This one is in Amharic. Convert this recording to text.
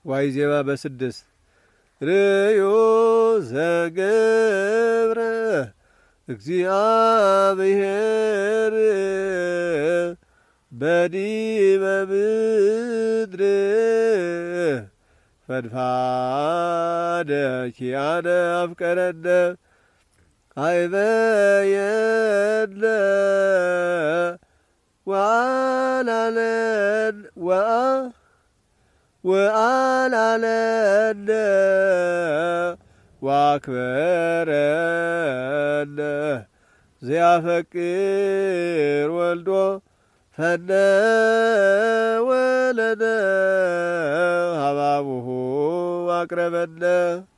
ዋይዜማ በስድስት ርዮ ዘገብረ እግዚአብሔር በዲበ ምድር ፈድፋደ ኪያነ አፍቀረነ አይበየነ ወአላለነ ዋክበረነ ዘያፈቅር ወልዶ ፈነወለነ ሀባቡሁ አቅረበነ